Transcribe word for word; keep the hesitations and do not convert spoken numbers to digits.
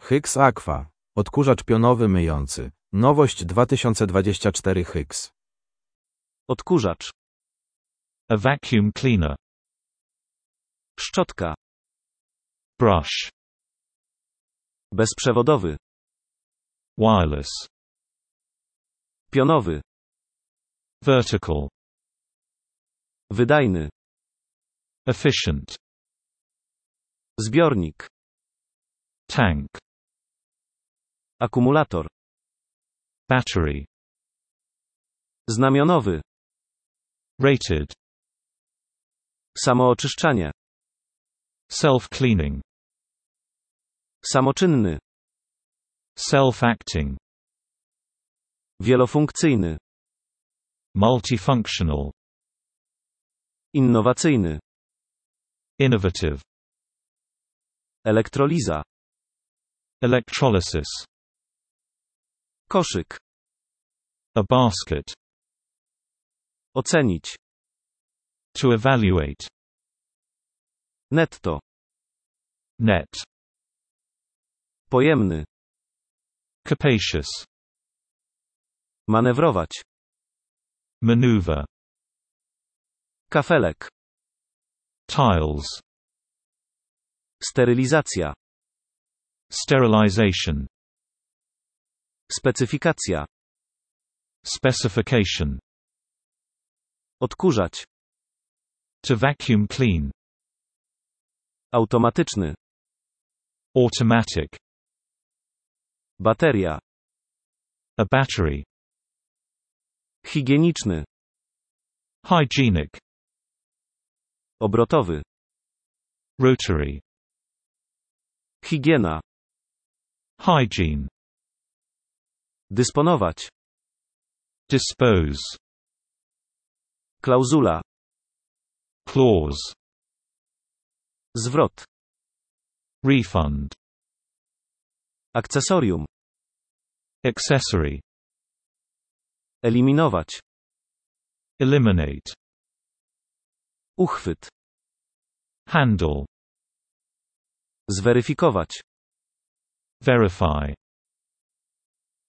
Hicks Aqua. Odkurzacz pionowy myjący. Nowość dwa tysiące dwadzieścia cztery Hicks. Odkurzacz. A vacuum cleaner. Szczotka. Brush. Bezprzewodowy. Wireless. Pionowy. Vertical. Wydajny. Efficient. Zbiornik. Tank. Akumulator. Battery. Znamionowy. Rated. Samooczyszczanie. Self-cleaning. Samoczynny. Self-acting. Wielofunkcyjny. Multifunctional. Innowacyjny. Innovative. Elektroliza. Electrolysis. Koszyk. A basket. Ocenić. To evaluate. Netto. Net. Pojemny. Capacious. Manewrować. Maneuver. Kafelek. Tiles. Sterylizacja. Sterilization. Specyfikacja. Specification. Odkurzać. To vacuum clean. Automatyczny. Automatic. Bateria. A battery. Higieniczny. Hygienic. Obrotowy. Rotary. Higiena. Hygiene. Dysponować. Dispose. Klauzula. Clause. Zwrot. Refund. Akcesorium. Accessory. Eliminować. Eliminate. Uchwyt. Handle. Zweryfikować. Verify.